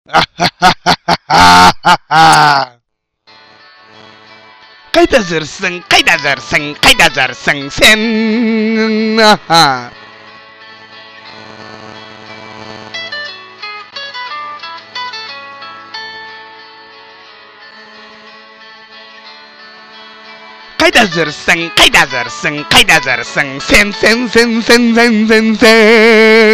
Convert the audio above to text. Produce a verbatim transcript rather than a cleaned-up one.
Kayda zırsın, kayda zırsın, kayda zırsın sen. Kayda zırsın, kayda zırsın, kayda zırsın sen sen sen sen sen sen sen.